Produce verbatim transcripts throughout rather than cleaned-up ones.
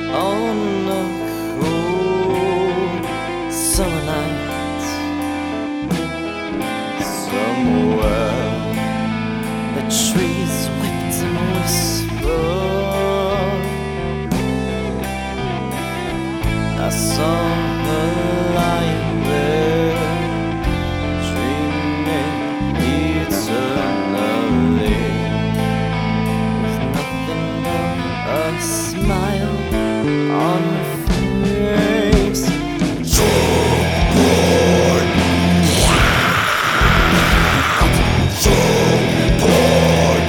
on a cool summer night. Somewhere the trees whipped and whispered. I saw her lying there, dreaming eternally, with nothing but a smile on her face. So bored, so bored,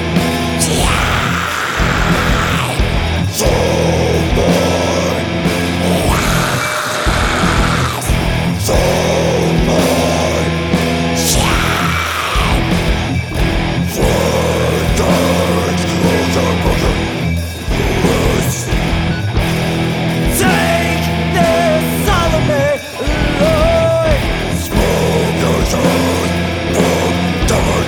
so bored, so bored. Further closer, brother. Take this out of me, Lord. Smoke your soul, boom, down.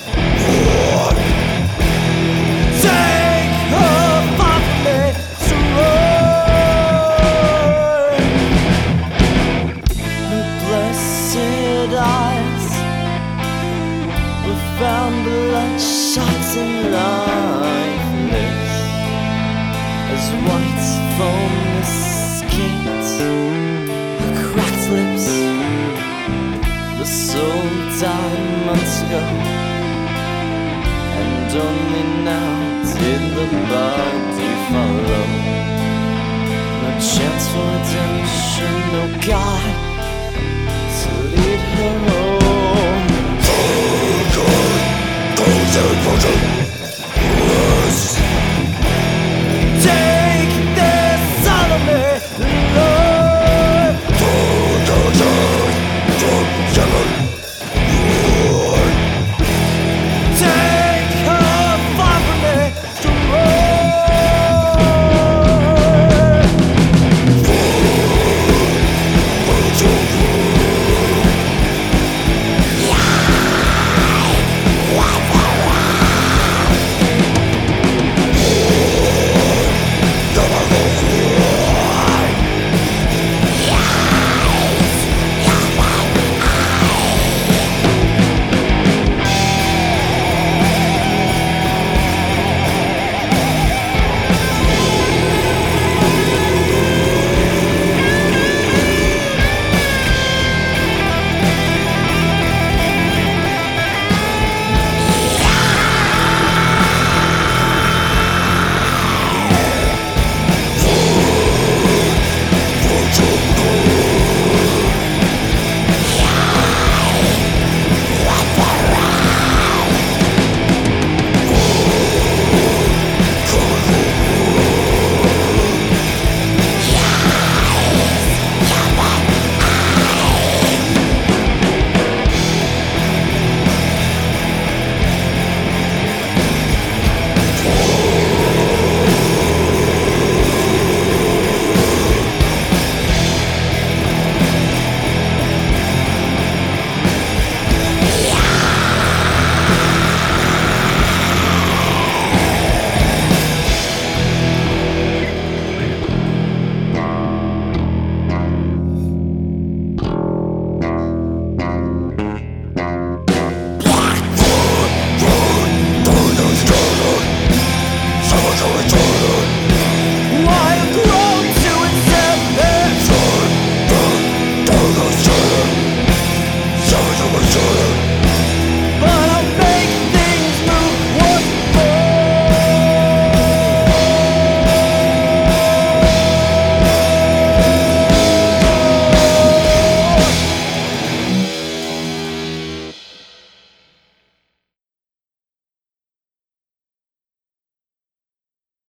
Take her far from me, Lord. Her blessed eyes were found bloodshot and lifeless, as white foam escaped her cracked lips. The soul died months ago, and only now did the body follow. No chance for redemption, no God